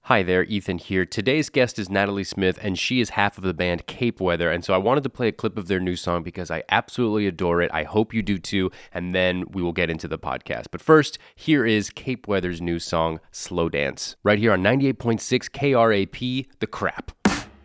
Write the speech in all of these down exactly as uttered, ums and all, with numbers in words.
Hi there, Ethan here. Today's guest is Natalie Smith, and she is half of the band Cape Weather, and so I wanted to play a clip of their new song because I absolutely adore it. I hope you do too, and then we will get into the podcast. But first, here is Cape Weather's new song, Slow Dance, right here on ninety-eight point six K R A P, The Crap.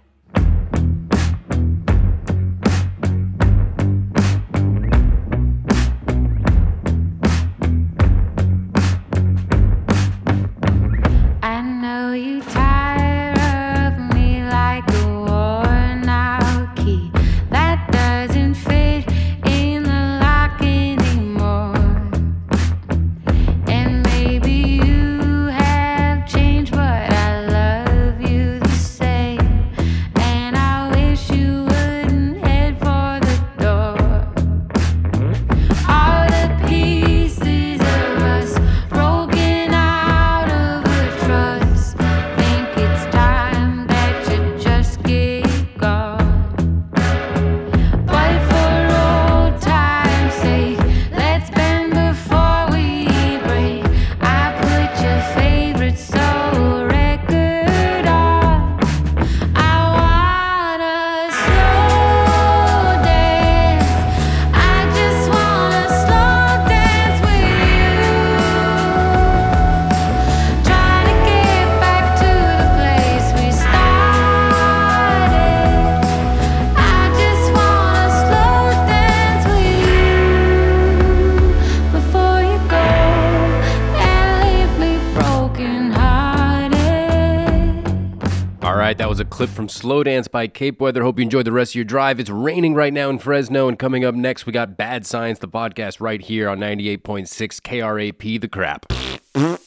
That was a clip from Slow Dance by Cape Weather. Hope you enjoyed the rest of your drive. It's raining right now in Fresno, and coming up next, we got Bad Science, the podcast, right here on ninety-eight point six K R A P, The Crap. Bad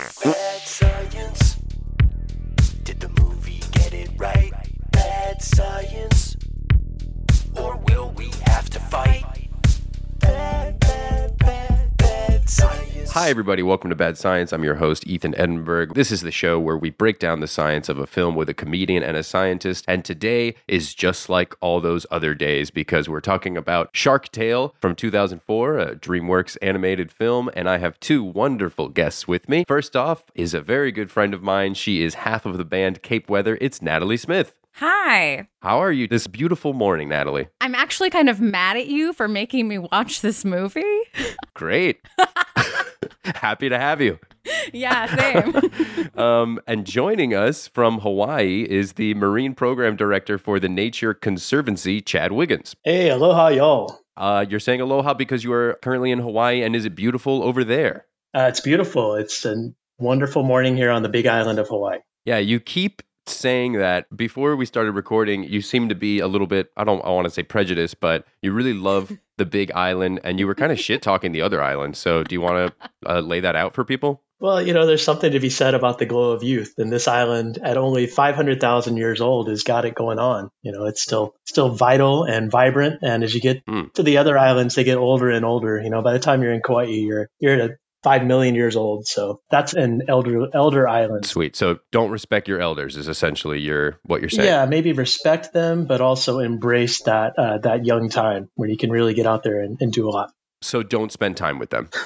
science. Did the movie get it right? Bad science. Or will we have to fight? Bad, bad, bad, bad science. Hi, everybody. Welcome to Bad Science. I'm your host, Ethan Edinburgh. This is the show where we break down the science of a film with a comedian and a scientist. And today is just like all those other days because we're talking about Shark Tale from two thousand four, a DreamWorks animated film. And I have two wonderful guests with me. First off is a very good friend of mine. She is half of the band Cape Weather. It's Natalie Smith. Hi. How are you this beautiful morning, Natalie? I'm actually kind of mad at you for making me watch this movie. Great. Happy to have you. Yeah, same. um, and joining us from Hawaii is the Marine Program Director for the Nature Conservancy, Chad Wiggins. Hey, aloha, y'all. Uh, you're saying aloha because you are currently in Hawaii, and is it beautiful over there? Uh, it's beautiful. It's a wonderful morning here on the Big Island of Hawaii. Yeah, you keep saying that. Before we started recording, you seem to be a little bit, I don't I want to say prejudiced, but you really love the Big Island, and you were kind of shit-talking the other islands. So do you want to uh, lay that out for people? Well, you know, there's something to be said about the glow of youth. And this island, at only five hundred thousand years old, has got it going on. You know, it's still still vital and vibrant. And as you get mm. to the other islands, they get older and older. You know, by the time you're in Kauai, you're you're at a five million years old. So that's an elder elder island. Sweet. So don't respect your elders is essentially your what you're saying. Yeah, maybe respect them, but also embrace that uh, that young time where you can really get out there and, and do a lot. So don't spend time with them.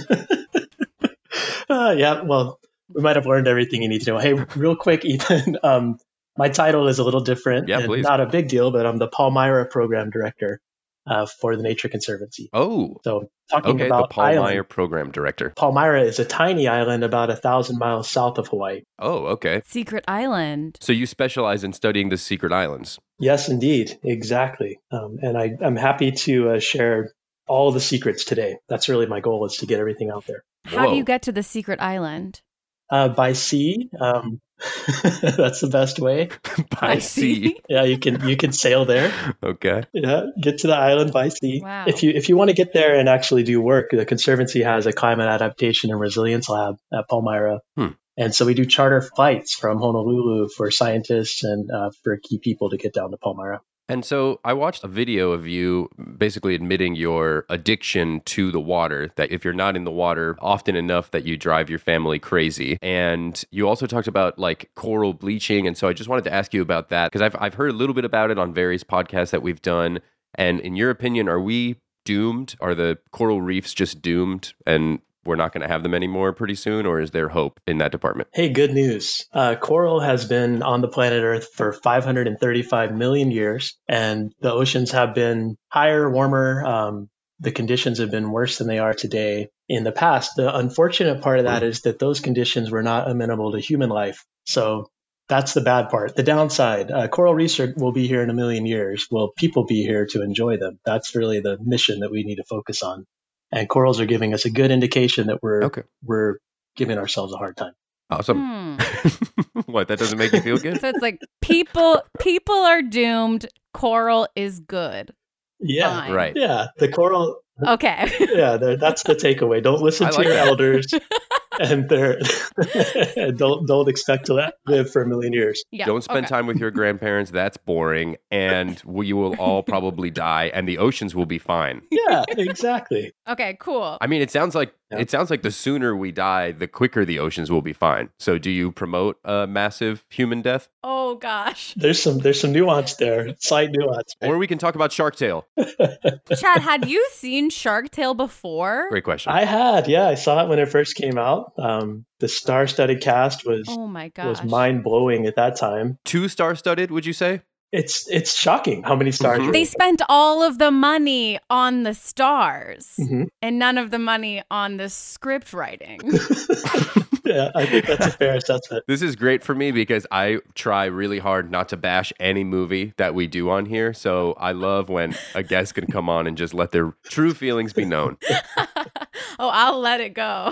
uh, yeah, well, we might have learned everything you need to know. Hey, real quick, Ethan, um, my title is a little different. Yeah, and please. Not a big deal, but I'm the Palmyra Program Director uh, for the Nature Conservancy. Oh, so talking okay, about the Palmyra island, Program Director. Palmyra is a tiny island about a thousand miles south of Hawaii. Oh, okay. Secret island. So you specialize in studying the secret islands. Yes, indeed. Exactly. Um, and I, I'm happy to uh, share all the secrets today. That's really my goal, is to get everything out there. How Whoa. do you get to the secret island? Uh, by sea. Um, that's the best way. By sea. Yeah, you can you can sail there. Okay. Yeah, get to the island by sea. Wow. If you if you want to get there and actually do work, the Conservancy has a climate adaptation and resilience lab at Palmyra. Hmm. And so we do charter flights from Honolulu for scientists and uh, for key people to get down to Palmyra. And so I watched a video of you basically admitting your addiction to the water, that if you're not in the water often enough that you drive your family crazy. And you also talked about like coral bleaching. And so I just wanted to ask you about that because I've, I've heard a little bit about it on various podcasts that we've done. And in your opinion, are we doomed? Are the coral reefs just doomed? And we're not going to have them anymore pretty soon, or is there hope in that department? Hey, good news. Uh, coral has been on the planet Earth for five hundred thirty-five million years, and the oceans have been higher, warmer. Um, the conditions have been worse than they are today in the past. The unfortunate part of that is that those conditions were not amenable to human life. So that's the bad part. The downside, uh, coral reefs are, will be here in a million years. Will people be here to enjoy them? That's really the mission that we need to focus on. And corals are giving us a good indication that we're Okay. we're giving ourselves a hard time. Awesome. Hmm. What, that doesn't make you feel good? So it's like people people are doomed. Coral is good. Yeah, Fine. Right. yeah. The coral. Okay. Yeah, the- that's the takeaway. Don't listen I to like your that. elders, and they're don't don't expect to la- live for a million years. Yeah. Don't spend okay. time with your grandparents. That's boring. And we will all probably die, and the oceans will be fine. Yeah, exactly. Okay, cool. I mean, it sounds like Yeah. it sounds like the sooner we die, the quicker the oceans will be fine. So, do you promote a massive human death? Oh gosh. There's some there's some nuance there, slight nuance. Or we can talk about Shark Tale. Chad, had you seen Shark Tale before? Great question. I had, yeah, I saw it when it first came out. Um, the star-studded cast was Oh my gosh. was mind blowing at that time. Two star studded, would you say? It's it's shocking how many stars. Mhm. were They in it. spent all of the money on the stars Mhm. and none of the money on the script writing. Yeah, I think that's a fair assessment. This is great for me because I try really hard not to bash any movie that we do on here. So I love when a guest can come on and just let their true feelings be known. Oh, I'll let it go.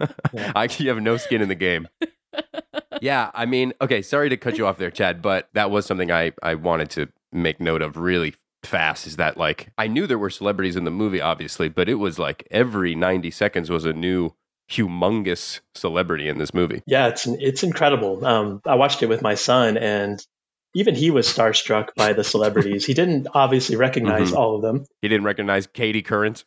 I you have no skin in the game. Yeah, I mean, okay, sorry to cut you off there, Chad, but that was something I, I wanted to make note of really fast is that, like, I knew there were celebrities in the movie, obviously, but it was like every ninety seconds was a new humongous celebrity in this movie. Yeah, it's it's incredible. Um, I watched it with my son, and even he was starstruck by the celebrities. He didn't obviously recognize Mhm. all of them. He didn't recognize Katie Current.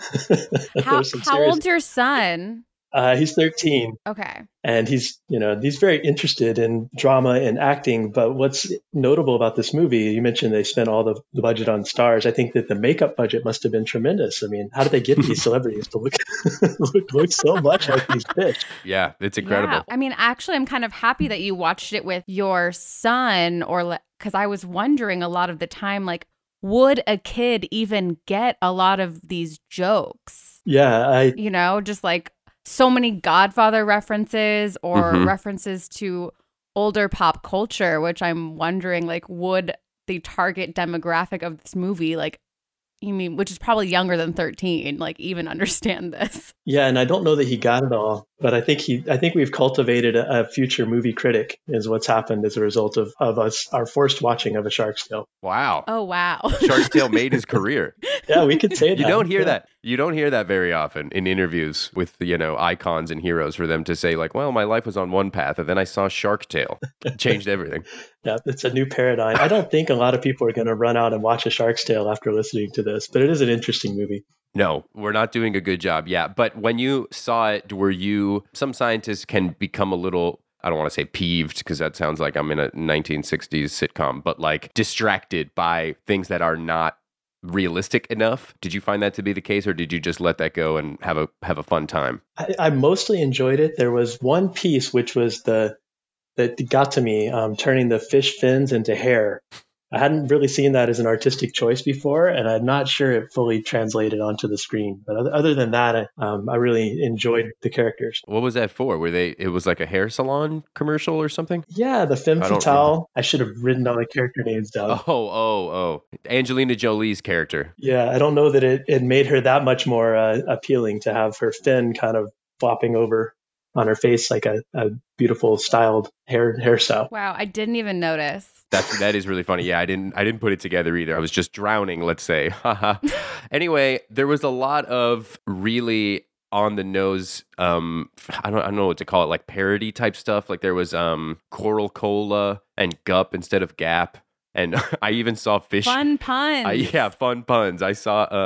How, There's some how serious- old's your son? Uh, he's thirteen, Okay. and he's you know he's very interested in drama and acting. But what's notable about this movie? You mentioned they spent all the, the budget on stars. I think that the makeup budget must have been tremendous. I mean, how did they get these celebrities to look look, look so much like these fish? Yeah, it's incredible. Yeah. I mean, actually, I'm kind of happy that you watched it with your son, or because I was wondering a lot of the time, like, would a kid even get a lot of these jokes? Yeah, I You know, just like so many Godfather references or Mhm. references to older pop culture, which I'm wondering, like, would the target demographic of this movie, like, you mean, which is probably younger than thirteen, like, even understand this? yeah, and I don't know that he got it all, but I think he I think we've cultivated a, a future movie critic is what's happened as a result of of us our forced watching of A Shark's Tale. Wow. Oh, wow. Shark's Tale made his career. Yeah, we could say that. You don't hear Yeah. that. You don't hear that very often in interviews with, you know, icons and heroes for them to say, like, well, my life was on one path and then I saw Shark Tale. It changed everything. Yeah, it's a new paradigm. I don't think a lot of people are going to run out and watch A Shark's Tale after listening to this, but it is an interesting movie. No, we're not doing a good job. Yeah. But when you saw it, were you, some scientists can become a little, I don't want to say peeved because that sounds like I'm in a nineteen sixties sitcom, but like distracted by things that are not realistic enough. Did you find that to be the case, or did you just let that go and have a have a fun time? I, I mostly enjoyed it. There was one piece which was the that got to me, um, turning the fish fins into hair. I hadn't really seen that as an artistic choice before, and I'm not sure it fully translated onto the screen. But other, other than that, I, um, I really enjoyed the characters. What was that for? Were they? It was like a hair salon commercial or something? Yeah, the femme I don't fatale. I should have written all the character names down. Oh, oh, oh! Angelina Jolie's character. Yeah, I don't know that it, it made her that much more uh, appealing to have her fin kind of flopping over on her face like a, a beautiful styled hair hairstyle. Wow, I didn't even notice. That's that is really funny. Yeah, I didn't I didn't put it together either. I was just drowning, let's say. Haha. Anyway, there was a lot of really on the nose um I don't I don't know what to call it, like parody type stuff. Like there was um Coral Cola and Gup instead of Gap. And I even saw fish Fun puns. I, yeah, fun puns. I saw uh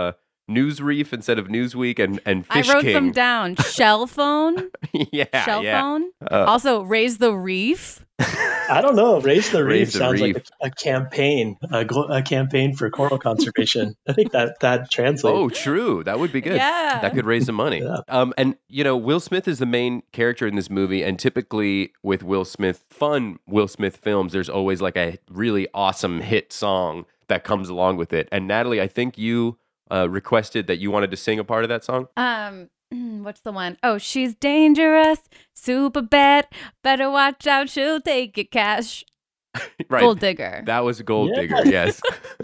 News Reef instead of Newsweek, and, and I Fish wrote King. them down. Shell phone. yeah, Shell yeah. phone. Uh, Also, raise the reef. I don't know. Raise the Raise Reef the sounds Reef. like a, a campaign, a, gl- a campaign for coral conservation. I think that that translates. Oh, true. That would be good. Yeah. That could raise some money. Yeah. Um, and, you know, Will Smith is the main character in this movie. And typically with Will Smith, fun Will Smith films, there's always like a really awesome hit song that comes along with it. And Natalie, I think you uh, requested that you wanted to sing a part of that song. Um, what's the one? Oh, she's dangerous, super bad. Better watch out, she'll take your cash. Right. Gold digger. That was Gold Yeah. Digger, yes.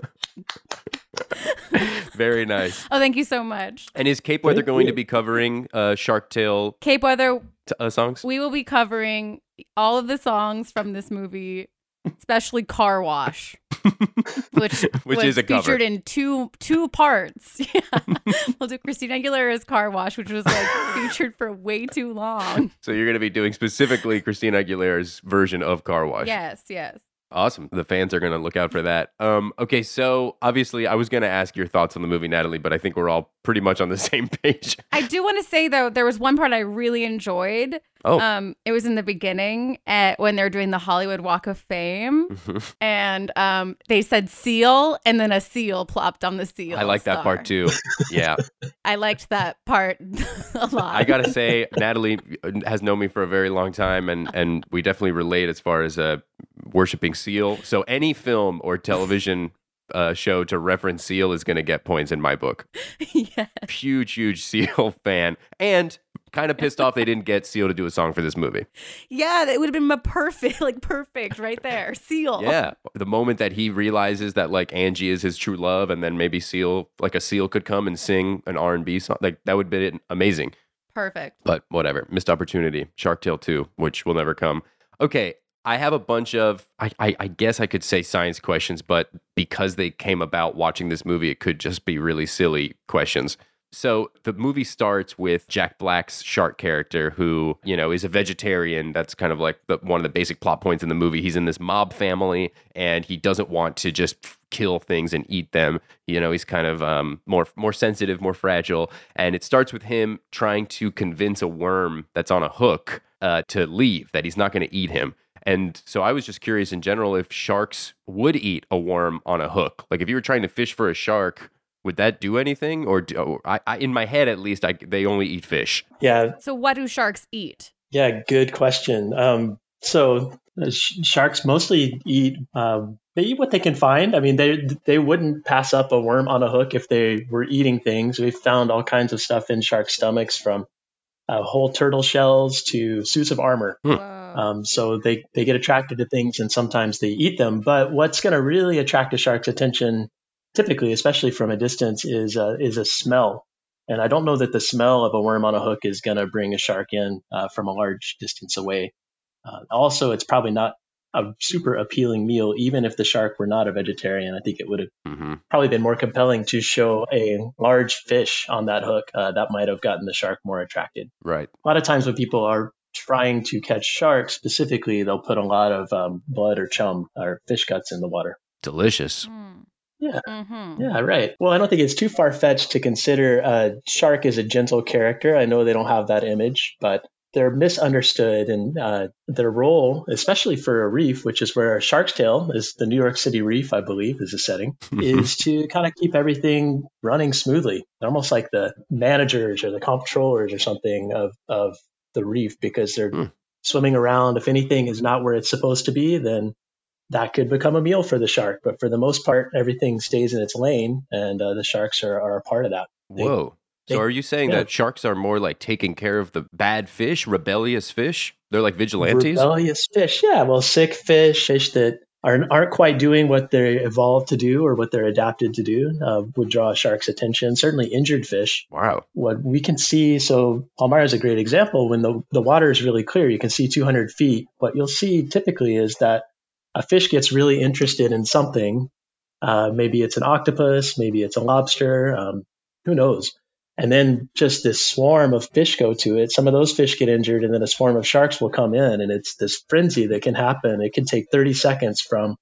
Very nice. Oh, thank you so much. And is Cape Weather Thank going you. to be covering uh, Shark Tale Cape Weather, t- uh, songs? we will be covering all of the songs from this movie, especially Car Wash, which, Which was is a cover. featured in two two parts. Yeah. We'll do Christina Aguilera's Car Wash, which was like featured for way too long. So you're going to be doing specifically Christina Aguilera's version of Car Wash. Yes, yes. Awesome. The fans are going to look out for that. Um, okay, so obviously I was going to ask your thoughts on the movie, Natalie, but I think we're all pretty much on the same page. I do want to say though, there was one part I really enjoyed. Oh. Um, it was in the beginning at when they're doing the Hollywood Walk of Fame, and um, they said seal, and then a seal plopped on the seal. I like that star. part too. Yeah. I liked that part a lot. I got to say, Natalie has known me for a very long time, and, and we definitely relate as far as uh, worshiping seal. So any film or television uh, show to reference seal is going to get points in my book. Yes. Huge, huge seal fan. And kind of pissed off they didn't get Seal to do a song for this movie. Yeah, that would have been a perfect, like perfect right there. Seal. Yeah. The moment that he realizes that like Angie is his true love, and then maybe Seal, like a Seal could come and sing an R and B song, like that would be amazing. Perfect. But whatever. Missed opportunity. Shark Tale two, which will never come. Okay. I have a bunch of, I, I, I guess I could say science questions, but because they came about watching this movie, it could just be really silly questions. So the movie starts with Jack Black's shark character who, you know, is a vegetarian. That's kind of like the, one of the basic plot points in the movie. He's in this mob family and he doesn't want to just kill things and eat them. You know, he's kind of um, more more sensitive, more fragile. And it starts with him trying to convince a worm that's on a hook uh, to leave, that he's not going to eat him. And so I was just curious in general if sharks would eat a worm on a hook. Like if you were trying to fish for a shark, would that do anything? Or, do, or I, I, in my head, at least, I, they only eat fish. Yeah. So what do sharks eat? Yeah, good question. Um, so uh, sh- sharks mostly eat um, they eat what they can find. I mean, they they wouldn't pass up a worm on a hook if they were eating things. We've found all kinds of stuff in shark stomachs, from uh, whole turtle shells to suits of armor. Hmm. Whoa. Um, so they, they get attracted to things and sometimes they eat them. But what's going to really attract a shark's attention, typically, especially from a distance, is uh, is a smell. And I don't know that the smell of a worm on a hook is going to bring a shark in uh, from a large distance away. Uh, also, it's probably not a super appealing meal, even if the shark were not a vegetarian. I think it would have Mm-hmm. probably been more compelling to show a large fish on that hook. Uh, that might have gotten the shark more attracted. Right. A lot of times when people are trying to catch sharks specifically, they'll put a lot of um, blood or chum or fish guts in the water. Delicious. Mm. Yeah. Mm-hmm. Yeah, right. Well, I don't think it's too far-fetched to consider a shark as a gentle character. I know they don't have that image, but they're misunderstood, and uh, their role, especially for a reef, which is where Shark's Tale is, the New York City reef, I believe, is the setting, is to kind of keep everything running smoothly. They're almost like the managers or the comptrollers or something of, of the reef, because they're Hmm. swimming around. If anything is not where it's supposed to be, then that could become a meal for the shark. But for the most part, everything stays in its lane, and uh, the sharks are, are a part of that. They- Whoa. So they- are you saying yeah. that sharks are more like taking care of the bad fish, rebellious fish? They're like vigilantes? Rebellious fish. Yeah, well, sick fish, fish that aren't, aren't quite doing what they evolved to do or what they're adapted to do uh, would draw a shark's attention. Certainly injured fish. Wow. What we can see, so Palmyra is a great example. When the, the water is really clear, you can see two hundred feet. What you'll see typically is that a fish gets really interested in something. Uh, maybe it's an octopus, maybe it's a lobster, um, who knows? And then just this swarm of fish go to it. Some of those fish get injured, and then a swarm of sharks will come in, and it's this frenzy that can happen. It can take thirty seconds from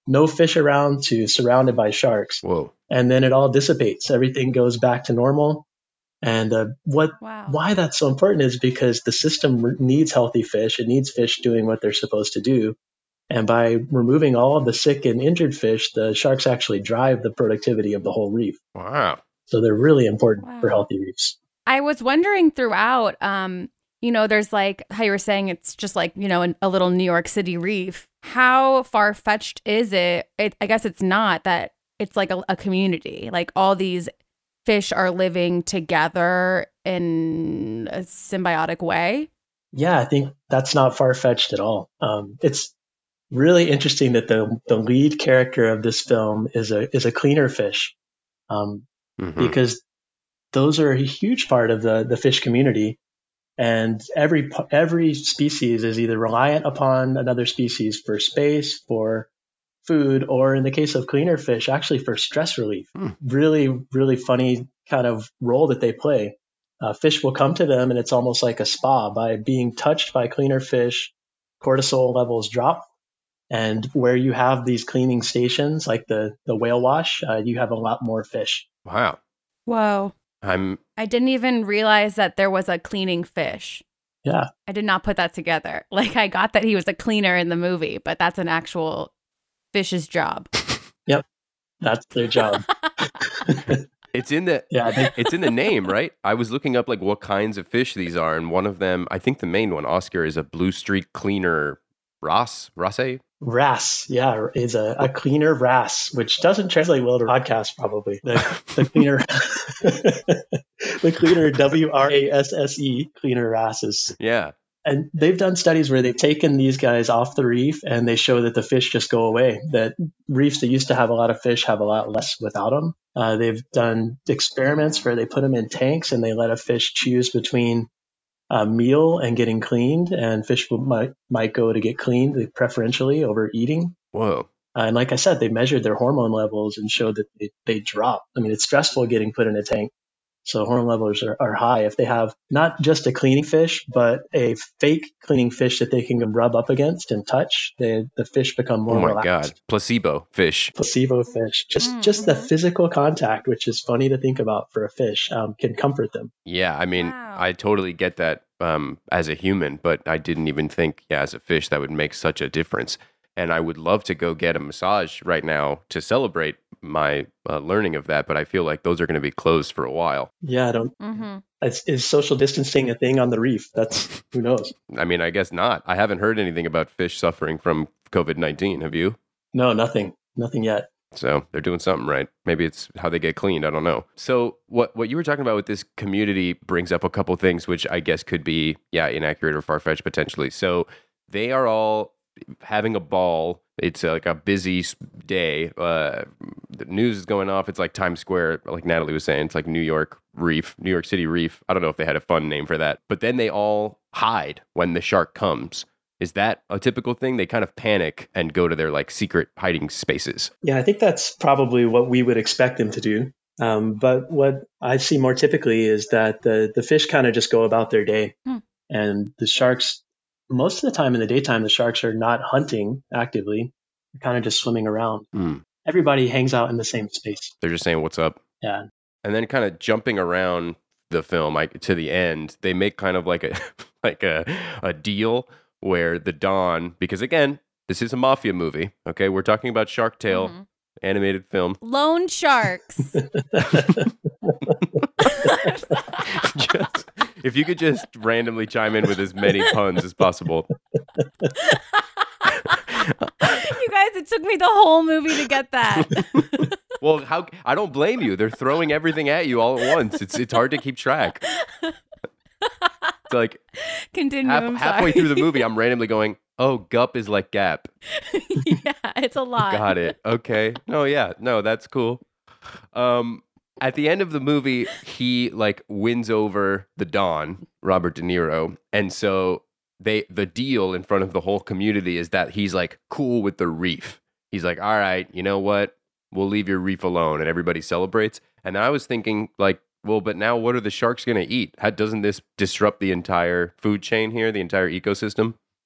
no fish around to surrounded by sharks. Whoa. And then it all dissipates. Everything goes back to normal. And uh, what Wow. why that's so important is because the system needs healthy fish. It needs fish doing what they're supposed to do. And by removing all of the sick and injured fish, the sharks actually drive the productivity of the whole reef. Wow. So they're really important Wow. for healthy reefs. I was wondering throughout, um, you know, there's like how you were saying it's just like, you know, an, a little New York City reef. How far-fetched is it? it? I guess it's not that it's like a, a community. Like all these fish are living together in a symbiotic way. Yeah, I think that's not far-fetched at all. Um, it's really interesting that the the lead character of this film is a is a cleaner fish, um, Mhm. because those are a huge part of the the fish community, and every every species is either reliant upon another species for space, for food, or in the case of cleaner fish, actually for stress relief. Hmm. Really, really funny kind of role that they play. Uh, fish will come to them, and it's almost like a spa. By being touched by cleaner fish, cortisol levels drop. And where you have these cleaning stations, like the, the whale wash, uh, you have a lot more fish. Wow. Whoa. I'm I didn't even realize that there was a cleaning fish. Yeah. I did not put that together. Like I got that he was a cleaner in the movie, but that's an actual fish's job. Yep. That's their job. it's in the Yeah. They, it's in the name, right? I was looking up like what kinds of fish these are, and one of them, I think the main one, Oscar, is a blue streak cleaner wrasse, wrasse. wrasse, yeah, is a, a cleaner wrasse, which doesn't translate well to podcast probably. The, the cleaner, the cleaner W R A S S E, cleaner wrasse is. Yeah. And they've done studies where they've taken these guys off the reef and they show that the fish just go away, that reefs that used to have a lot of fish have a lot less without them. Uh, they've done experiments where they put them in tanks and they let a fish choose between a meal and getting cleaned, and fish will, might, might go to get cleaned preferentially over eating. Whoa. Uh, and like I said, they measured their hormone levels and showed that they, they drop. I mean, it's stressful getting put in a tank. So hormone levels are, are high. If they have not just a cleaning fish, but a fake cleaning fish that they can rub up against and touch, they, the fish become more Oh my relaxed. God. Placebo fish. Placebo fish. Just Mm-hmm. just the physical contact, which is funny to think about for a fish, um, can comfort them. Yeah. I mean, Wow. I totally get that um, as a human, but I didn't even think, yeah, as a fish, that would make such a difference. And I would love to go get a massage right now to celebrate my uh, learning of that, but I feel like those are going to be closed for a while. Yeah, I don't. Mm-hmm. Is, is social distancing a thing on the reef? That's who knows. I mean, I guess not. I haven't heard anything about fish suffering from COVID nineteen. Have you? No, nothing, nothing yet. So they're doing something right. Maybe it's how they get cleaned. I don't know. So what what you were talking about with this community brings up a couple things, which I guess could be, yeah, inaccurate or far-fetched potentially. So they are all having a ball. It's uh, like a busy s- day. Uh, the news is going off. It's like Times Square, like Natalie was saying. It's like New York Reef, New York City Reef. I don't know if they had a fun name for that. But then they all hide when the shark comes. Is that a typical thing? They kind of panic and go to their like secret hiding spaces. Yeah, I think that's probably what we would expect them to do. Um, but what I see more typically is that the the fish kind of just go about their day, Hmm. and the sharks. Most of the time in the daytime, the sharks are not hunting actively; they're kind of just swimming around. Mm. Everybody hangs out in the same space. They're just saying, "What's up?" Yeah, And then kind of jumping around the film like to the end, they make kind of like a like a a deal where the Don, because again, this is a mafia movie. Okay, we're talking about Shark Tale Mhm. animated film. Loan sharks. Just, if you could just randomly chime in with as many puns as possible. You guys, it took me the whole movie to get that. Well, how I don't blame you. They're throwing everything at you all at once. It's it's hard to keep track. It's like Continue. half, I'm halfway sorry. through the movie, I'm randomly going, "Oh, Gup is like Gap." Yeah, it's a lot. Got it. Okay. No, yeah. No, that's cool. Um, at the end of the movie, he like wins over the Don, Robert De Niro, and so they the deal in front of the whole community is that he's like cool with the reef. He's like, all right, you know what? We'll leave your reef alone, and everybody celebrates. And I was thinking, like, well, but now what are the sharks going to eat? How doesn't this disrupt the entire food chain here, the entire ecosystem?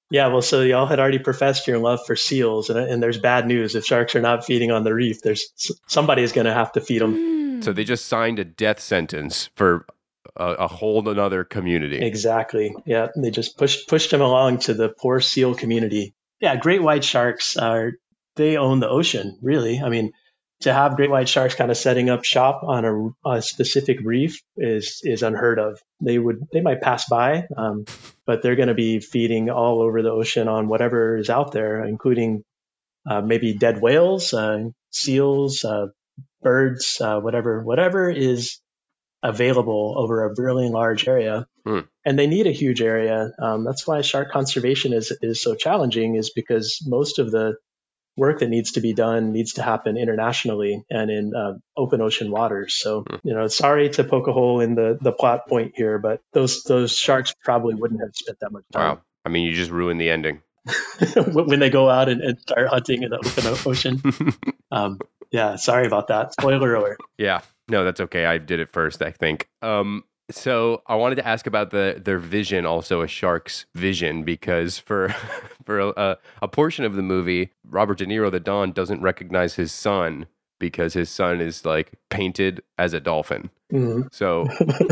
Yeah, well, so y'all had already professed your love for seals, and, and there's bad news. If sharks are not feeding on the reef, there's somebody's going to have to feed them. So they just signed a death sentence for a, a whole another community. Exactly. Yeah, they just pushed pushed them along to the poor seal community. Yeah, great white sharks are they own the ocean, really. I mean, to have great white sharks kind of setting up shop on a, a specific reef is is unheard of. They would they might pass by, um, but they're going to be feeding all over the ocean on whatever is out there, including uh, maybe dead whales, uh, seals, uh, birds, uh, whatever whatever is available over a really large area. Hmm. And they need a huge area. Um, that's why shark conservation is is so challenging, is because most of the work that needs to be done needs to happen internationally and in uh, open ocean waters. So, you know, sorry to poke a hole in the, the plot point here, but those those sharks probably wouldn't have spent that much time. Wow. I mean, you just ruined the ending. When they go out and, and start hunting in the open ocean. um, yeah, sorry about that. Spoiler alert. Yeah. No, that's okay. I did it first, I think. Um, so I wanted to ask about the their vision, also a shark's vision, because for for a, a portion of the movie, Robert De Niro, the Don, doesn't recognize his son because his son is like painted as a dolphin. Mm-hmm. So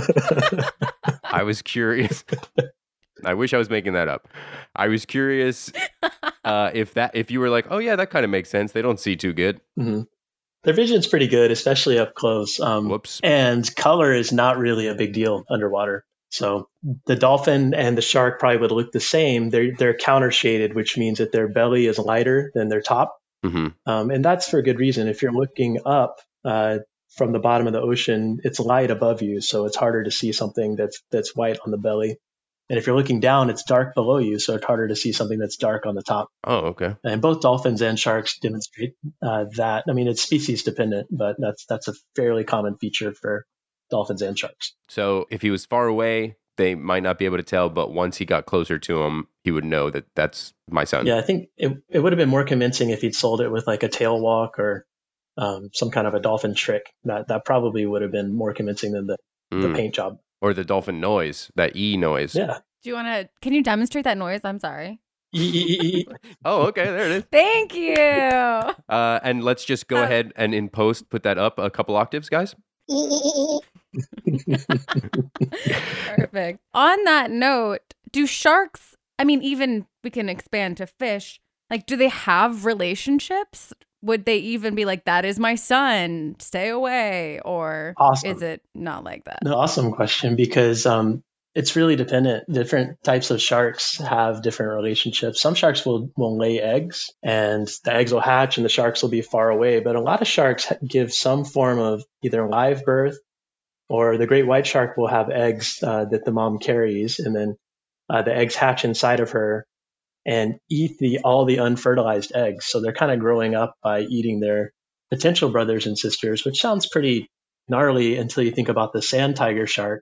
I was curious. I wish I was making that up. I was curious uh, if that if you were like, oh yeah, that kind of makes sense. They don't see too good. Mm-hmm. Their vision's pretty good, especially up close. Um, Whoops. And color is not really a big deal underwater. So the dolphin and the shark probably would look the same. They're they're counter shaded, which means that their belly is lighter than their top, Mm-hmm. um, and that's for a good reason. If you're looking up uh, from the bottom of the ocean, it's light above you, so it's harder to see something that's that's white on the belly. And if you're looking down, it's dark below you, so it's harder to see something that's dark on the top. Oh, okay. And both dolphins and sharks demonstrate uh, that. I mean, it's species dependent, but that's that's a fairly common feature for dolphins and sharks. So if he was far away, they might not be able to tell, but once he got closer to him, he would know that that's my son. Yeah, I think it, it would have been more convincing if he'd sold it with like a tail walk or um, some kind of a dolphin trick. That that probably would have been more convincing than the, Mm. the paint job. Or the dolphin noise, that E noise. Yeah. Do you want to, can you demonstrate that noise? I'm sorry. Oh, okay, there it is. Thank you. Uh, and let's just go ahead and in post put that up a couple octaves, guys. Perfect. On that note, do sharks, I mean, even we can expand to fish, like, do they have relationships? Would they even be like, that is my son, stay away? Or Awesome. is it not like that? No, awesome question, because um, it's really dependent. Different types of sharks have different relationships. Some sharks will, will lay eggs and the eggs will hatch and the sharks will be far away. But a lot of sharks give some form of either live birth, or the great white shark will have eggs uh, that the mom carries, and then uh, the eggs hatch inside of her and eat the all the unfertilized eggs. So they're kind of growing up by eating their potential brothers and sisters, which sounds pretty gnarly until you think about the sand tiger shark.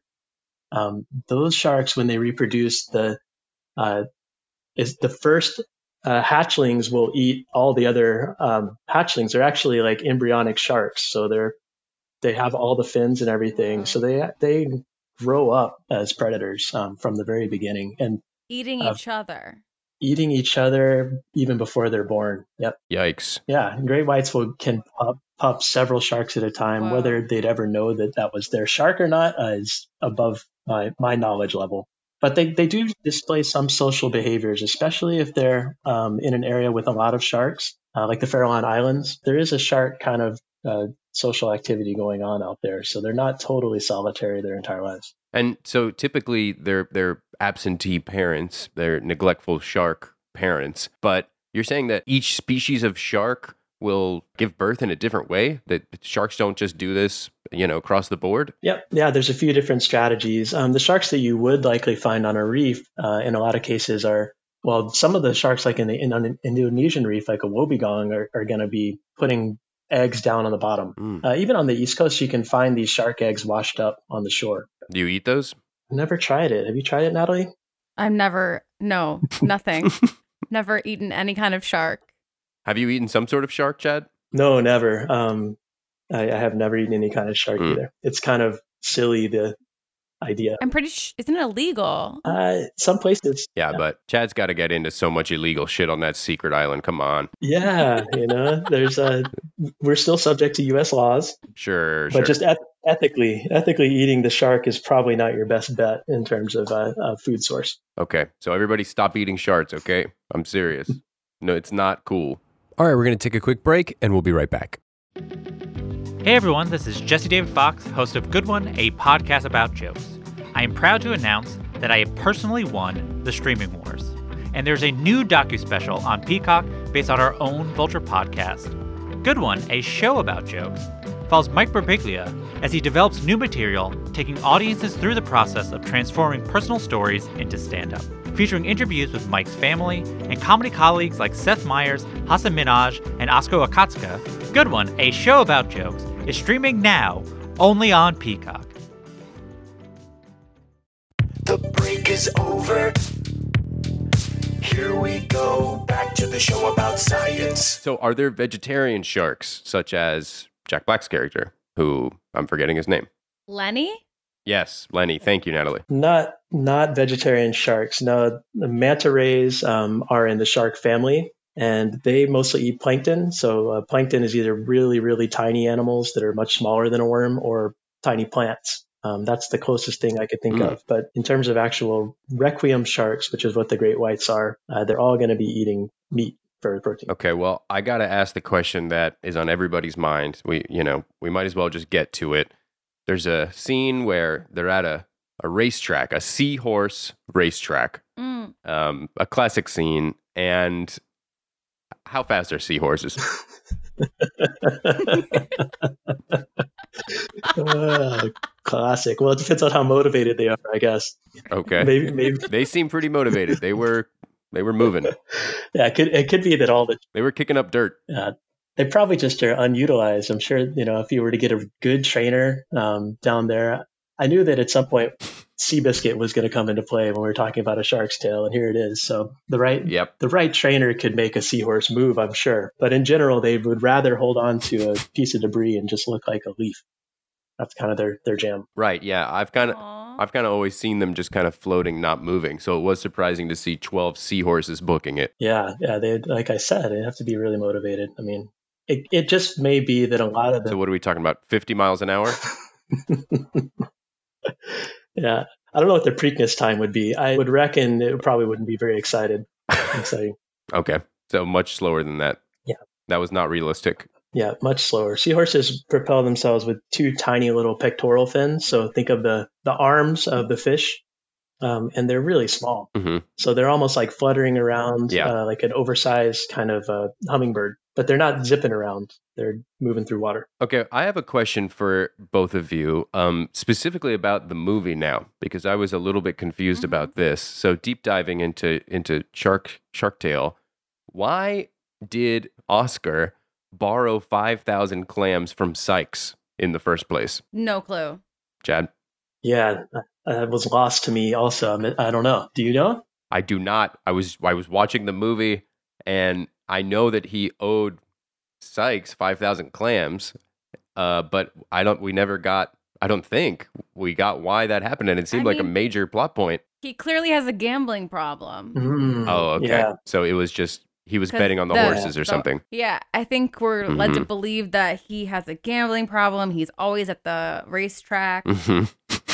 Um, those sharks, when they reproduce, the uh, is the first uh, hatchlings will eat all the other um, hatchlings. They're actually like embryonic sharks, so they're they have all the fins and everything. So they they grow up as predators um, from the very beginning and Eating uh, each other. eating each other even before they're born. Yep. Yikes. Yeah. Great whites will can pup, pup several sharks at a time. Wow. Whether they'd ever know that that was their shark or not uh, is above my, my knowledge level. But they, they do display some social behaviors, especially if they're um, in an area with a lot of sharks, uh, like the Farallon Islands. There is a shark kind of uh, social activity going on out there. So they're not totally solitary their entire lives. And so typically they're they're absentee parents, they're neglectful shark parents. But you're saying that each species of shark will give birth in a different way? That sharks don't just do this, you know, across the board? Yep. Yeah, there's a few different strategies. Um, the sharks that you would likely find on a reef uh, in a lot of cases are, well, some of the sharks like in the in an Indonesian reef, like a wobbegong, are, are going to be putting eggs down on the bottom. Mm. Uh, even on the East Coast, you can find these shark eggs washed up on the shore. Do you eat those? Never tried it. Have you tried it, Natalie? I've never, no, nothing. Never eaten any kind of shark. Have you eaten some sort of shark, Chad? No, never. Um, I, I have never eaten any kind of shark Mm. either. It's kind of silly to idea. I'm pretty sure, isn't it illegal? Uh, some places. Yeah, but Chad's got to get into so much illegal shit on that secret island. Come on. Yeah, you know, there's a, we're still subject to U S laws, Sure, but sure. just eth- ethically, ethically eating the shark is probably not your best bet in terms of uh, a food source. Okay, so everybody stop eating sharks, okay? I'm serious. No, it's not cool. All right, we're going to take a quick break, and we'll be right back. Hey everyone, this is Jesse David Fox, host of Good One, a podcast about jokes. I am proud to announce that I have personally won the Streaming Wars. And there's a new docu-special on Peacock based on our own Vulture podcast. Good One, a show about jokes, follows Mike Birbiglia as he develops new material, taking audiences through the process of transforming personal stories into stand-up. Featuring interviews with Mike's family and comedy colleagues like Seth Meyers, Hasan Minhaj, and Asko Akatsuka, Good One, a show about jokes, is streaming now only on Peacock. The break is over. Here we go, back to the show about science. So are there vegetarian sharks, such as Jack Black's character, who I'm forgetting his name? Lenny? Yes, Lenny. Thank you, Natalie. Not not vegetarian sharks. No, the manta rays um, are in the shark family, and they mostly eat plankton. So uh, plankton is either really, really tiny animals that are much smaller than a worm or tiny plants. Um, that's the closest thing I could think Mm. of. But in terms of actual requiem sharks, which is what the great whites are, uh, they're all going to be eating meat for protein. Okay, well, I got to ask the question that is on everybody's mind. We, you know, we might as well just get to it. There's a scene where they're at a, a racetrack, a seahorse racetrack, Mm. um, a classic scene. And how fast are seahorses? Uh, classic. Well, it depends on how motivated they are, I guess. Okay, Maybe, maybe. they seem pretty motivated. They were, they were moving. Yeah, it could it could be that all the They were kicking up dirt. uh, they probably just are unutilized. I'm sure, you know, if you were to get a good trainer um, down there, I knew that at some point Seabiscuit was going to come into play when we were talking about a shark's tail, and here it is. So the right Yep. the right trainer could make a seahorse move, I'm sure. But in general, they would rather hold on to a piece of debris and just look like a leaf. That's kind of their their jam. Right. Yeah. I've kind of, Aw. I've kind of always seen them just kind of floating, not moving. So it was surprising to see twelve seahorses booking it. Yeah, yeah. They like I said, they have to be really motivated. I mean, it it just may be that a lot of So them. what are we talking about? fifty miles an hour? Yeah, I don't know what their Preakness time would be. I would reckon it probably wouldn't be very excited. Exciting. Okay. So much slower than that. Yeah. That was not realistic. Yeah, much slower. Seahorses propel themselves with two tiny little pectoral fins. So think of the the arms of the fish, um, and they're really small. hmm So they're almost like fluttering around, Yeah. uh, like an oversized kind of uh, hummingbird. But they're not zipping around. They're moving through water. Okay. I have a question for both of you, um, specifically about the movie now, because I was a little bit confused Mhm. about this. So deep diving into into Shark Shark Tale, why did Oscar borrow five thousand clams from Sykes in the first place? No clue. Chad? Yeah, that was lost to me also. I, mean, I don't know. Do you know? I do not. I was I was watching the movie, and I know that he owed Sykes five thousand clams, uh, but I don't. We never got. I don't think we got why that happened, and it seemed I like a mean- major plot point. He clearly has a gambling problem. Mm, Oh, okay. Yeah. So it was just he was 'Cause betting on the, the- horses or the- something. Yeah, I think we're led to Mhm. believe that he has a gambling problem. He's always at the racetrack, Mhm.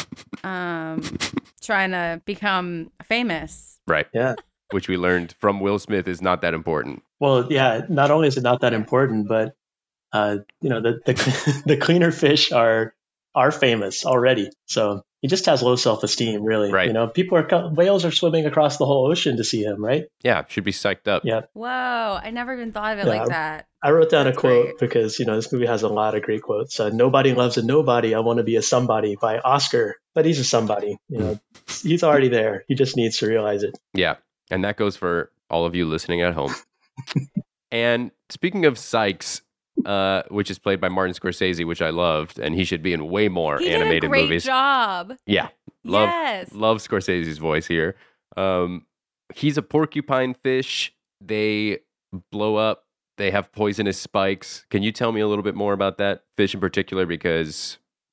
um, trying to become famous. Right. Yeah. Which we learned from Will Smith is not that important. Well, yeah. Not only is it not that important, but uh, you know, the the, the cleaner fish are are famous already. So he just has low self esteem, really. Right. You know, people are co- whales are swimming across the whole ocean to see him, right? Yeah, should be psyched up. Yeah. Whoa, I never even thought of it Yeah. like that. I wrote down a That's quote great. because, you know, this movie has a lot of great quotes. Uh, Nobody loves a nobody. I want to be a somebody by Oscar, but he's a somebody. You know, he's already there. He just needs to realize it. Yeah. And that goes for all of you listening at home. And speaking of Sykes, uh, which is played by Martin Scorsese, which I loved, and he should be in way more He animated did a great movies. job. Yeah. Love yes. love Scorsese's voice here. Um, he's a porcupine fish. They blow up. They have poisonous spikes. Can you tell me a little bit more about that fish in particular? Because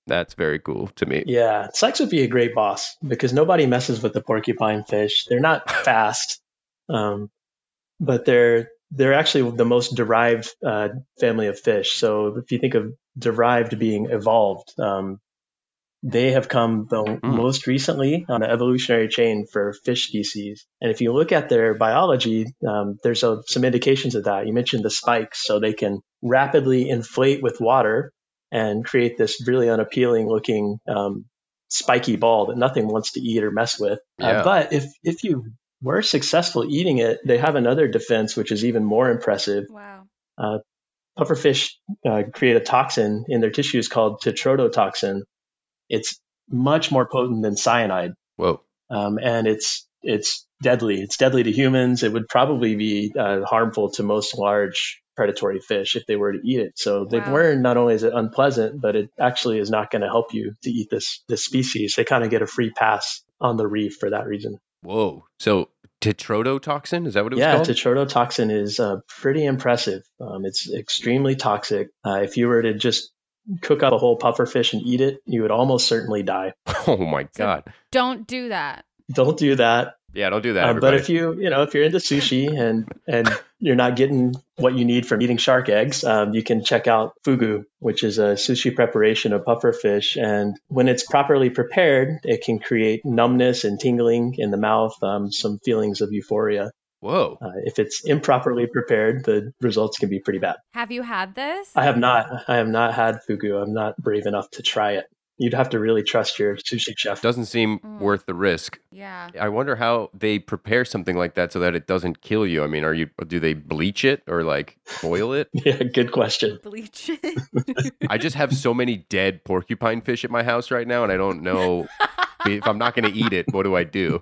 That's very cool to me. Yeah, Sykes would be a great boss because nobody messes with the porcupine fish. They're not fast, um, but they're they're actually the most derived uh, family of fish. So if you think of derived being evolved, um, they have come the mm. most recently on the evolutionary chain for fish species. And if you look at their biology, um, there's a, some indications of that. You mentioned the spikes, so they can rapidly inflate with water and create this really unappealing looking um, spiky ball that nothing wants to eat or mess with. Yeah. Uh, but if, if you were successful eating it, they have another defense, which is even more impressive. Wow. Uh, pufferfish uh, create a toxin in their tissues called tetrodotoxin. It's much more potent than cyanide. Whoa. Um, and it's it's deadly. It's deadly to humans. It would probably be uh, harmful to most large predatory fish if they were to eat it. So they've Wow. learned not only is it unpleasant, but it actually is not going to help you to eat this this species. They kind of get a free pass on the reef for that reason. Whoa. So tetrodotoxin, is that what it was Yeah, called? tetrodotoxin is uh, pretty impressive. Um, it's extremely toxic. Uh, if you were to just cook up a whole pufferfish and eat it, you would almost certainly die. Oh my God. Don't do that. Don't do that. Yeah, don't do that. Uh, but everybody. if you, you know, if you're into sushi and and you're not getting what you need from eating shark eggs, um, you can check out fugu, which is a sushi preparation of pufferfish. And when it's properly prepared, it can create numbness and tingling in the mouth, um, some feelings of euphoria. Whoa. Uh, if it's improperly prepared, the results can be pretty bad. Have you had this? I have not. I have not had fugu. I'm not brave enough to try it. You'd have to really trust your sushi chef. Doesn't seem Mm. worth the risk. Yeah. I wonder how they prepare something like that so that it doesn't kill you. I mean, are you do they bleach it or like boil it? Yeah, good question. Bleach it. I just have so many dead porcupine fish at my house right now, and I don't know if I'm not going to eat it. What do I do?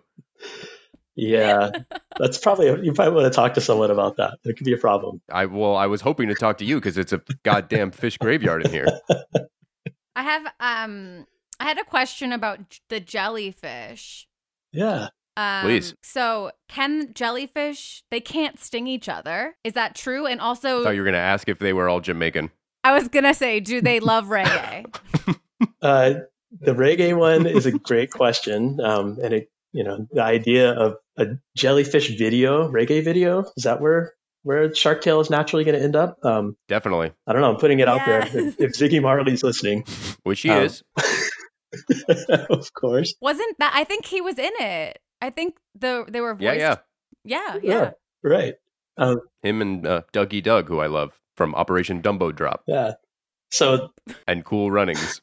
Yeah, that's probably, you probably want to talk to someone about that. There could be a problem. I well, I was hoping to talk to you because it's a goddamn fish graveyard in here. I have um I had a question about j- the jellyfish. Yeah. Um, Please. So, can jellyfish, they can't sting each other? Is that true? And I also, thought you were going to ask if they were all Jamaican. I was going to say, do they love reggae? Uh, the reggae one is a great question. Um, and it, you know, the idea of a jellyfish video, reggae video, is that where where Shark Tale is naturally going to end up? Um, Definitely. I don't know. I'm putting it out there. Yes. If, if Ziggy Marley's listening, Which he Um, is. of course. Wasn't that, I think he was in it. I think the they were voiced. Yeah, yeah. Yeah, Yeah. yeah. Right. Um, Him and uh, Dougie Doug, who I love from Operation Dumbo Drop yeah. So and Cool Runnings.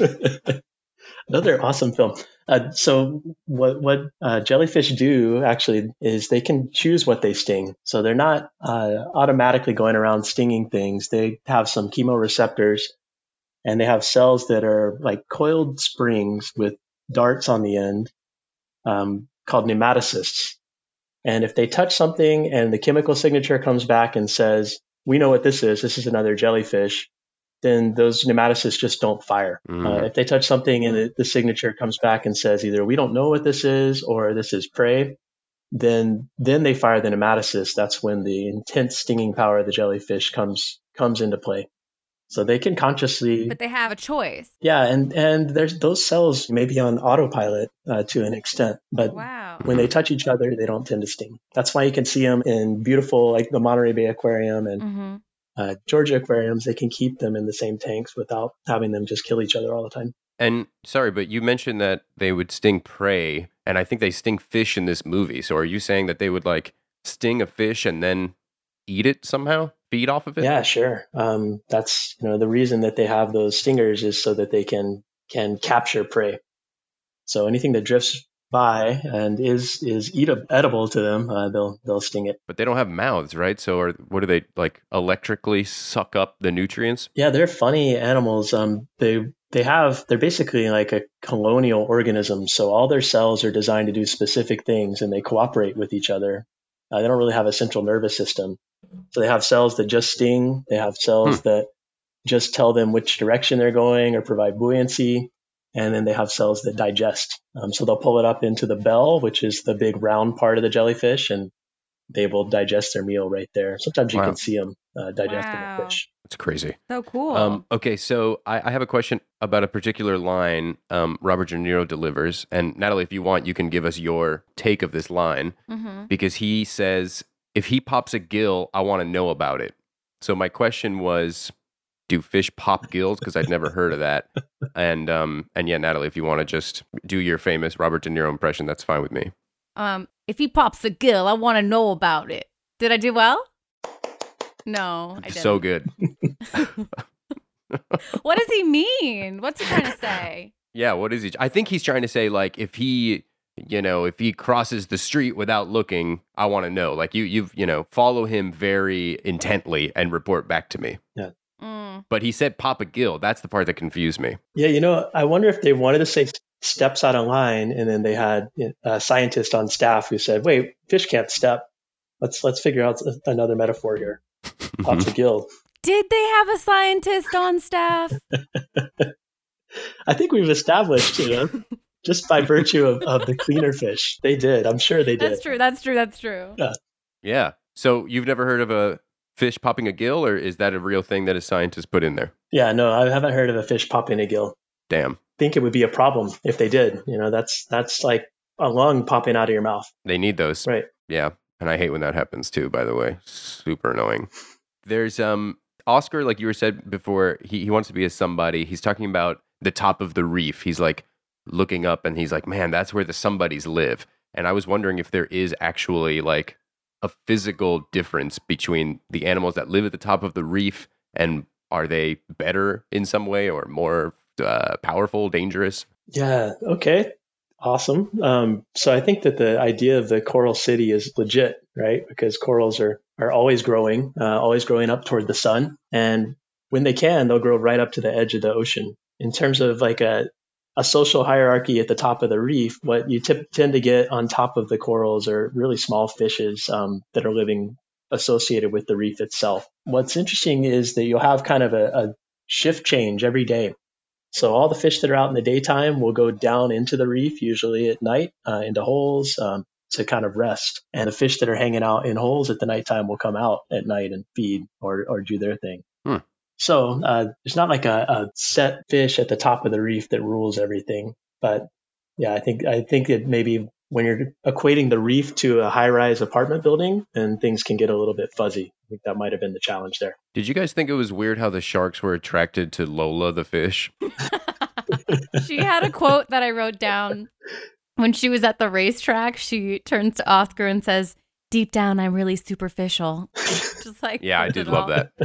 another awesome film. Uh, so what what uh, jellyfish do actually is they can choose what they sting. So they're not uh, automatically going around stinging things. They have some chemoreceptors, and they have cells that are like coiled springs with darts on the end, um, called nematocysts. And if they touch something and the chemical signature comes back and says, "We know what this is. This is another jellyfish," then those nematocysts just don't fire. Mm. Uh, if they touch something and the, the signature comes back and says either "we don't know what this is" or "this is prey," then then they fire the nematocysts. That's when the intense stinging power of the jellyfish comes comes into play. So they can consciously, But they have a choice. yeah, and and there's those cells may be on autopilot uh, to an extent, but Wow. when they touch each other, they don't tend to sting. That's why you can see them in beautiful, like the Monterey Bay Aquarium and Mm-hmm. uh, Georgia aquariums. They can keep them in the same tanks without having them just kill each other all the time. And sorry, but you mentioned that they would sting prey, and I think they sting fish in this movie. So are you saying that they would like sting a fish and then eat it somehow, feed off of it? Yeah, sure. Um, that's you know the reason that they have those stingers is so that they can can capture prey. So anything that drifts by and is is eat- edible to them, uh, they'll they'll sting it. But they don't have mouths, right? So are what do they like electrically suck up the nutrients? Yeah, they're funny animals. Um, they they have they're basically like a colonial organism. So all their cells are designed to do specific things, and they cooperate with each other. Uh, they don't really have a central nervous system. So they have cells that just sting. They have cells Hmm. that just tell them which direction they're going or provide buoyancy. And then they have cells that digest. Um, so they'll pull it up into the bell, which is the big round part of the jellyfish, and they will digest their meal right there. Sometimes you Wow. can see them uh, digesting Wow. the fish. It's crazy. So cool. Um, okay, so I, I have a question about a particular line um, Robert De Niro delivers. And Natalie, if you want, you can give us your take of this line. Mm-hmm. Because he says, if he pops a gill, I want to know about it. So my question was, do fish pop gills? Because I'd never heard of that. And um, and yeah, Natalie, if you want to just do your famous Robert De Niro impression, that's fine with me. Um, if he pops a gill, I want to know about it. Did I do well? No, I didn't. So good. What does he mean? What's he trying to say? Yeah, what is he? I think he's trying to say, like, if he, you know, if he crosses the street without looking, I want to know. Like, you, you've, you know, follow him very intently and report back to me. Yeah. Mm. But he said pop a gill. That's the part that confused me. Yeah, you know, I wonder if they wanted to say steps out of line, and then they had a scientist on staff who said, "Wait, fish can't step. Let's let's figure out another metaphor here." Pops a gill. Did they have a scientist on staff? I think we've established, you know, just by virtue of, of the cleaner fish, they did. I'm sure they did. That's true. That's true. That's true. Yeah. Yeah. So you've never heard of a fish popping a gill, or is that a real thing that a scientist put in there? Yeah, no, I haven't heard of a fish popping a gill. Damn. I think it would be a problem if they did. You know, that's that's like a lung popping out of your mouth. They need those. Right. Yeah. And I hate when that happens too, by the way. Super annoying. There's um Oscar, like you were said before, he, he wants to be a somebody. He's talking about the top of the reef. He's like looking up and he's like, man, that's where the somebodies live. And I was wondering if there is actually like a physical difference between the animals that live at the top of the reef, and are they better in some way or more uh, powerful, dangerous? Yeah. Okay. Awesome. Um, so I think that the idea of the coral city is legit, right? Because corals are, are always growing, uh, always growing up toward the sun. And when they can, they'll grow right up to the edge of the ocean. In terms of like a, a social hierarchy at the top of the reef, what you t- tend to get on top of the corals are really small fishes um, that are living associated with the reef itself. What's interesting is that you'll have kind of a, a shift change every day. So all the fish that are out in the daytime will go down into the reef, usually at night, uh, into holes um, to kind of rest. And the fish that are hanging out in holes at the nighttime will come out at night and feed or, or do their thing. Hmm. So uh, there's not like a, a set fish at the top of the reef that rules everything. But yeah, I think I think that maybe when you're equating the reef to a high-rise apartment building, then things can get a little bit fuzzy. I think that might have been the challenge there. Did you guys think it was weird how the sharks were attracted to Lola the fish? She had a quote that I wrote down when she was at the racetrack. She turns to Oscar and says, "Deep down, I'm really superficial." Just like Yeah, I puts did it love all- that.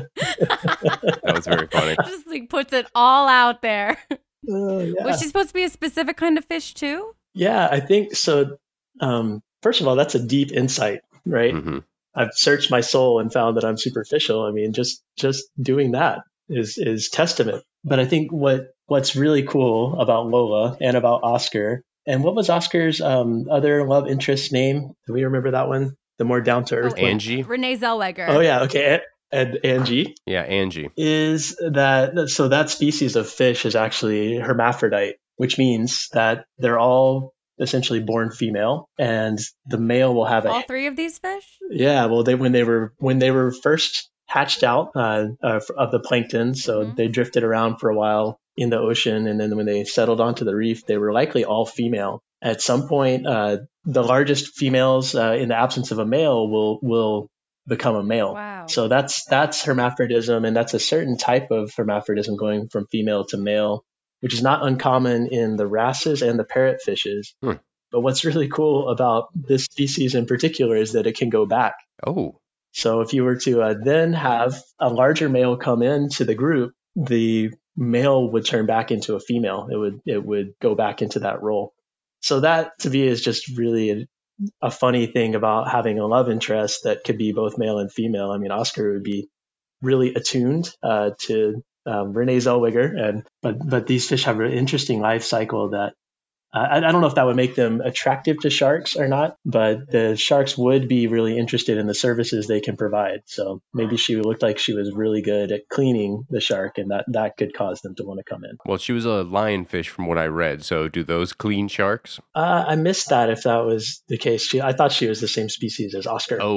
That was very funny. Just like puts it all out there. Uh, yeah. Was she supposed to be a specific kind of fish too? Yeah, I think so. Um, first of all, that's a deep insight, right? Mm-hmm. I've searched my soul and found that I'm superficial. I mean, just just doing that is is testament. But I think what what's really cool about Lola and about Oscar, and what was Oscar's um, other love interest name? Do we remember that one? The more down to earth Oh, one. Angie? Renee Zellweger. Oh yeah, okay. And Angie Yeah, Angie. is that so that species of fish is actually hermaphrodite, which means that they're all essentially born female, and the male will have a All three of these fish? yeah. Well, they when they were when they were first hatched out uh, uh, of the plankton, so Mhm. they drifted around for a while in the ocean, and then when they settled onto the reef, they were likely all female. At some point, uh, the largest females, uh, in the absence of a male, will will become a male. Wow. So that's that's hermaphrodism, and that's a certain type of hermaphrodism going from female to male, which is not uncommon in the wrasses and the parrotfishes. Hmm. But what's really cool about this species in particular is that it can go back. Oh, So if you were to uh, then have a larger male come into the group, the male would turn back into a female. It would it would go back into that role. So that to me is just really a, a funny thing about having a love interest that could be both male and female. I mean, Oscar would be really attuned uh, to um, Renee Zellweger, and but but these fish have an interesting life cycle that uh, I, I don't know if that would make them attractive to sharks or not, but the sharks would be really interested in the services they can provide. So maybe she looked like she was really good at cleaning the shark, and that that could cause them to want to come in. well, she was a lionfish from what I read. So do those clean sharks? Uh, I missed that if that was the case. She, I thought she was the same species as Oscar. Oh,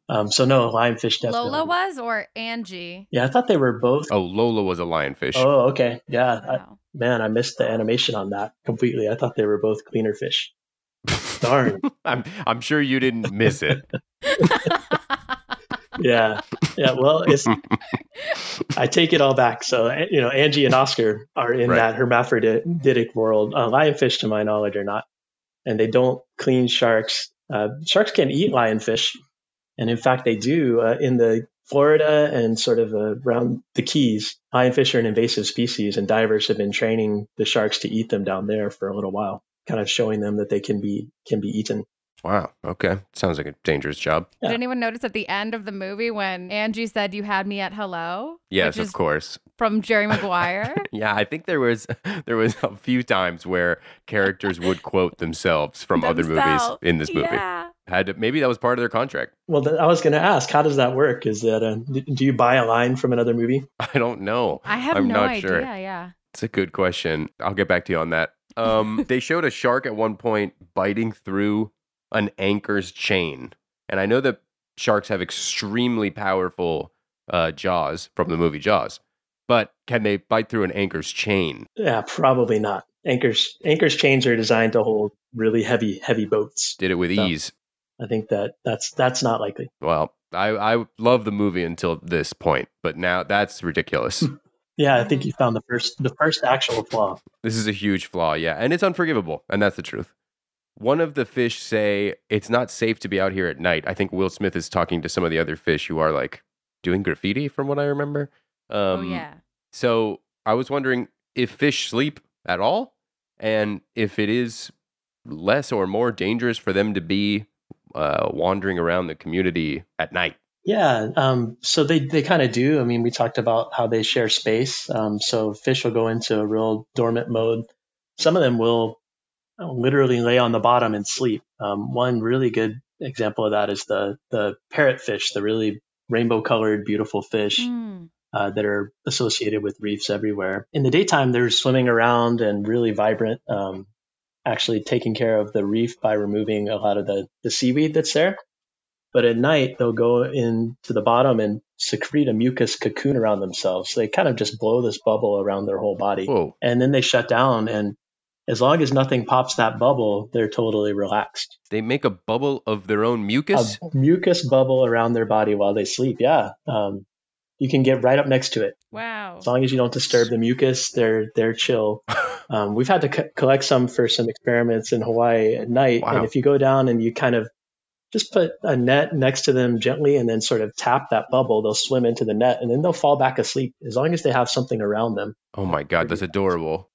Um, so no, lionfish definitely. Lola was or Angie? Yeah, I thought they were both. Oh, Lola was a lionfish. Oh, okay. Yeah. I, Wow. man, I missed the animation on that completely. I thought they were both cleaner fish. Darn. I'm I'm sure you didn't miss it. Yeah. Yeah. Well, it's, I take it all back. So, you know, Angie and Oscar are in Right. that hermaphroditic world. Uh, lionfish, to my knowledge, are not. And they don't clean sharks. Uh, sharks can eat lionfish. And in fact, they do. Uh, in the Florida and sort of uh, around the Keys, lionfish are an invasive species, and divers have been training the sharks to eat them down there for a little while, kind of showing them that they can be can be eaten. Wow. Okay. Sounds like a dangerous job. Yeah. Did anyone notice at the end of the movie when Angie said, "You had me at hello"? Yes, Which of is course. from Jerry Maguire. Yeah, I think there was there was a few times where characters would quote themselves from other movies Themselves. in this movie. Yeah. Had to, maybe that was part of their contract. Well, th- I was going to ask, how does that work? Is that uh, d- do you buy a line from another movie? I don't know. I have I'm no not idea. sure. Yeah. It's a good question. I'll get back to you on that. Um, they showed a shark at one point biting through an anchor's chain. And I know that sharks have extremely powerful uh, jaws from the movie Jaws, but can they bite through an anchor's chain? Yeah, probably not. Anchors anchors chains are designed to hold really heavy heavy boats. Did it with So- ease. I think that that's that's not likely. Well, I, I love the movie until this point, but now that's ridiculous. Yeah, I think you found the first the first actual flaw. This is a huge flaw, yeah, and it's unforgivable, and that's the truth. One of the fish say it's not safe to be out here at night. I think Will Smith is talking to some of the other fish who are like doing graffiti, from what I remember. Um, Oh yeah. So I was wondering if fish sleep at all, and if it is less or more dangerous for them to be uh, wandering around the community at night. Yeah, um, so they, they kind of do. I mean, we talked about how they share space. Um, so fish will go into a real dormant mode. Some of them will literally lay on the bottom and sleep. Um, one really good example of that is the the parrotfish, the really rainbow colored, beautiful fish Mm. uh, that are associated with reefs everywhere. In the daytime, they're swimming around and really vibrant, um, actually taking care of the reef by removing a lot of the, the seaweed that's there. But at night, they'll go into the bottom and secrete a mucus cocoon around themselves. They kind of just blow this bubble around their whole body. Whoa. And then they shut down. And as long as nothing pops that bubble, they're totally relaxed. They make a bubble of their own mucus? A mucus bubble around their body while they sleep. Yeah. Um, you can get right up next to it. Wow. As long as you don't disturb the mucus, they're they're chill. Um, we've had to co- collect some for some experiments in Hawaii at night. Wow. And if you go down and you kind of just put a net next to them gently and then sort of tap that bubble, they'll swim into the net and then they'll fall back asleep as long as they have something around them. Oh my God, that's adorable.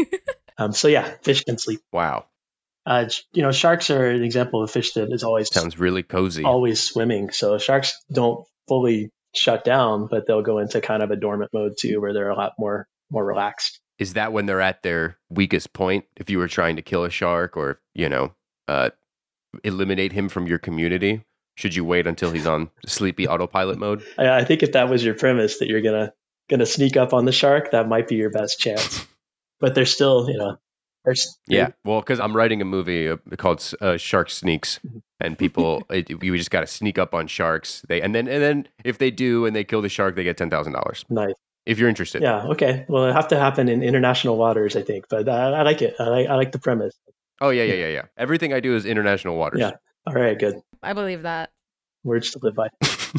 Um, so yeah, fish can sleep. Wow. Uh, you know, sharks are an example of fish that is always Sounds really cozy. always swimming. So sharks don't fully shut down, but they'll go into kind of a dormant mode too, where they're a lot more more relaxed. Is that when they're at their weakest point? If you were trying to kill a shark or, you know, uh, eliminate him from your community, should you wait until he's on sleepy autopilot mode? I, I think if that was your premise that you're gonna gonna sneak up on the shark, that might be your best chance. But there's still, you know, there's Yeah, well, because I'm writing a movie uh, called uh, Shark Sneaks, and people, it, you just got to sneak up on sharks. They and then and then if they do and they kill the shark, they get ten thousand dollars. nice. If you're interested. Yeah. Okay. Well, it have to happen in international waters, I think. But I, I like it. I like I like the premise. Oh yeah, yeah, yeah, yeah. Everything I do is international waters. Yeah. All right. Good. I believe that. Words to live by.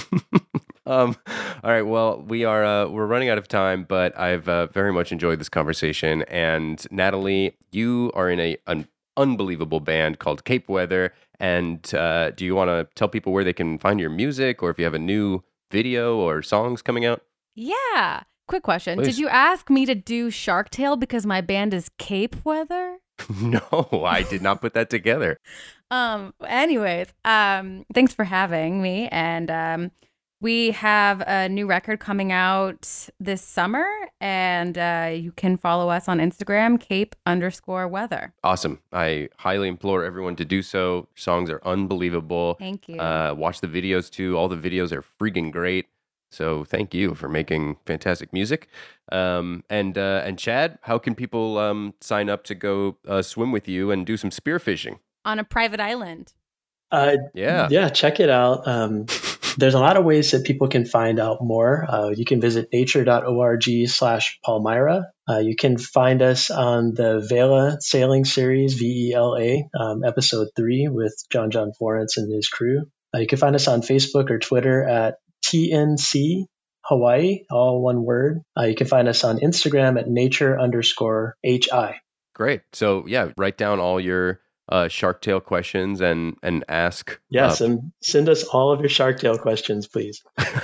um. All right. Well, we are uh, we're running out of time, but I've uh, very much enjoyed this conversation. And Natalie, you are in a an unbelievable band called Cape Weather. And uh, do you want to tell people where they can find your music, or if you have a new video or songs coming out? Yeah. Quick question. Please. Did you ask me to do Shark Tale because my band is Cape Weather? No, I did not put that together. Um, anyways, um, thanks for having me. And um, we have a new record coming out this summer, and uh, you can follow us on Instagram, Cape underscore weather. Awesome. I highly implore everyone to do so. Songs are unbelievable. Thank you. Uh, watch the videos too. All the videos are freaking great. So thank you for making fantastic music. Um, and uh, and Chad, how can people um, sign up to go uh, swim with you and do some spearfishing? On a private island. Uh, Yeah. Yeah. Check it out. Um, There's a lot of ways that people can find out more. Uh, you can visit nature.org slash Palmyra. Uh, you can find us on the Vela Sailing Series, V E L A, um, episode three with John John Florence and his crew. Uh, you can find us on Facebook or Twitter at T N C Hawaii, all one word. Uh, you can find us on Instagram at nature underscore HI. Great. So yeah, write down all your uh, Shark Tale questions and and ask. Yes, uh, and send us all of your Shark Tale questions, please.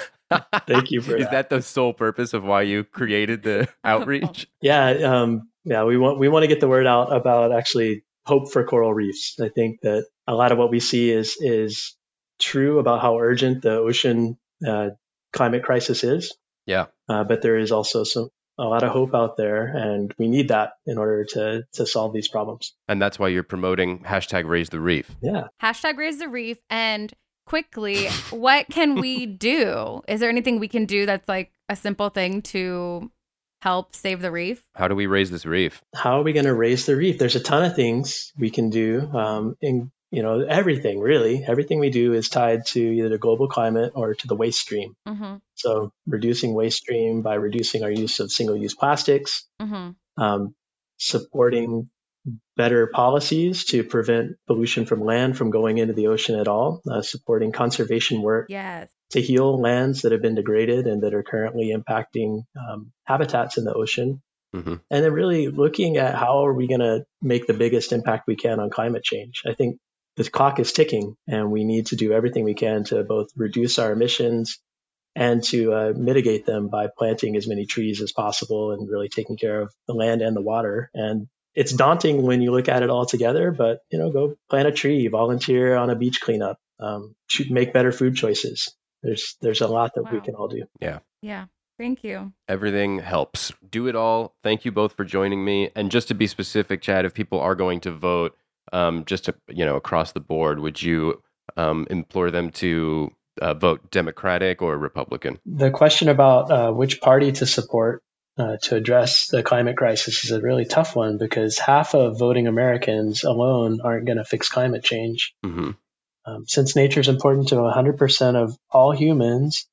Thank you for Is that. that the sole purpose of why you created the outreach? Yeah, um, yeah, we want we want to get the word out about actually hope for coral reefs. I think that a lot of what we see is is true about how urgent the ocean uh, climate crisis is. Yeah, uh, but there is also some a lot of hope out there, and we need that in order to to solve these problems. and that's why you're promoting hashtag Raise the Reef. Yeah. Hashtag raise the reef. And quickly, what can we do? Is there anything we can do that's like a simple thing to help save the reef? How do we raise this reef? How are we going to raise the reef? There's a ton of things we can do. Um, in you know, everything really, everything we do is tied to either the global climate or to the waste stream. Mm-hmm. So reducing waste stream by reducing our use of single-use plastics, Mm-hmm. um, supporting better policies to prevent pollution from land from going into the ocean at all, uh, supporting conservation work Yes. to heal lands that have been degraded and that are currently impacting um, habitats in the ocean. Mm-hmm. And then really looking at how are we going to make the biggest impact we can on climate change. I think the clock is ticking, and we need to do everything we can to both reduce our emissions and to uh, mitigate them by planting as many trees as possible and really taking care of the land and the water. And it's daunting when you look at it all together, but, you know, go plant a tree, volunteer on a beach cleanup, um, should make better food choices. There's there's a lot that Wow. we can all do. Yeah. Thank you. Everything helps. Do it all. Thank you both for joining me. And just to be specific, Chad, if people are going to vote, um, just to, you know, across the board, would you um, implore them to uh, vote Democratic or Republican? The question about uh, which party to support uh, to address the climate crisis is a really tough one, because half of voting Americans alone aren't going to fix climate change. Mm-hmm. Um, since nature is important to one hundred percent of all humans,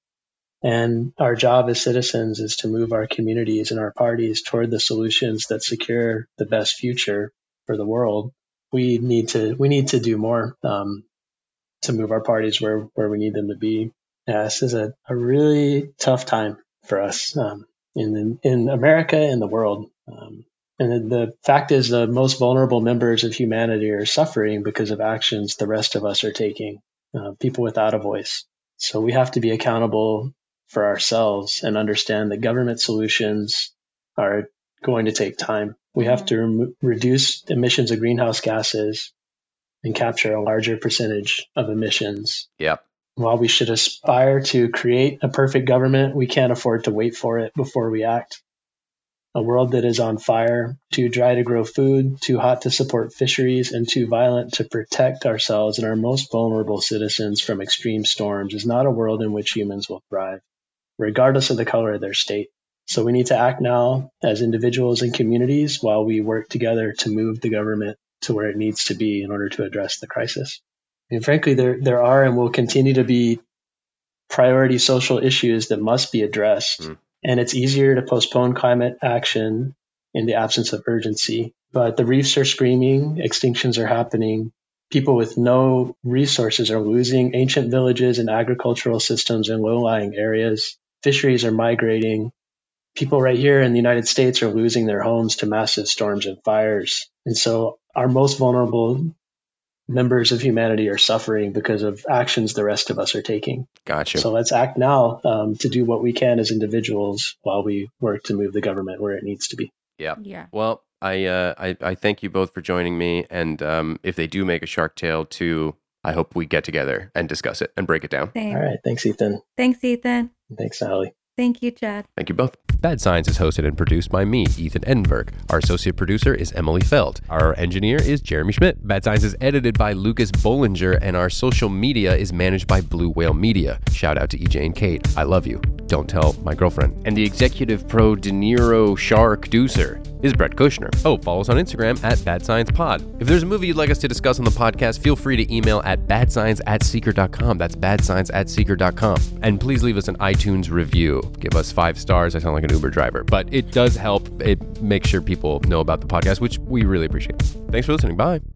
and our job as citizens is to move our communities and our parties toward the solutions that secure the best future for the world, we need to we need to do more um, to move our parties where, where we need them to be. Yeah, this is a, a really tough time for us um, in in America and the world. Um, and the fact is, the most vulnerable members of humanity are suffering because of actions the rest of us are taking, uh, people without a voice. So we have to be accountable for ourselves and understand that government solutions are going to take time. We have to rem- reduce emissions of greenhouse gases and capture a larger percentage of emissions. Yep. While we should aspire to create a perfect government, we can't afford to wait for it before we act. A world that is on fire, too dry to grow food, too hot to support fisheries, and too violent to protect ourselves and our most vulnerable citizens from extreme storms is not a world in which humans will thrive, regardless of the color of their state. So we need to act now as individuals and communities while we work together to move the government to where it needs to be in order to address the crisis. And frankly, there there are and will continue to be priority social issues that must be addressed. Mm. And it's easier to postpone climate action in the absence of urgency. But the reefs are screaming, extinctions are happening. People with no resources are losing ancient villages and agricultural systems in low-lying areas. Fisheries are migrating. People right here in the United States are losing their homes to massive storms and fires. And so our most vulnerable members of humanity are suffering because of actions the rest of us are taking. Gotcha. So let's act now um, to do what we can as individuals while we work to move the government where it needs to be. Yeah. Yeah. Well, I, uh, I I thank you both for joining me. And um, if they do make a Shark Tale two, I hope we get together and discuss it and break it down. Same. All right. Thanks, Ethan. Thanks, Ethan. Thanks, Allie. Thank you, Chad. Thank you both. Bad Science is hosted and produced by me, Ethan Edinburgh. Our associate producer is Emily Feld. Our engineer is Jeremy Schmidt. Bad Science is edited by Lucas Bollinger, and our social media is managed by Blue Whale Media. Shout out to E J and Kate. I love you. Don't Tell My Girlfriend. And the executive pro De Niro Shark-ducer is Brett Kushner. Oh, follow us on Instagram at Bad Science Pod. If there's a movie you'd like us to discuss on the podcast, feel free to email at badscience at seeker dot com. That's badscience at seeker dot com. And please leave us an iTunes review. Give us five stars. I sound like an Uber driver, but it does help. It makes sure people know about the podcast, which we really appreciate. Thanks for listening. Bye.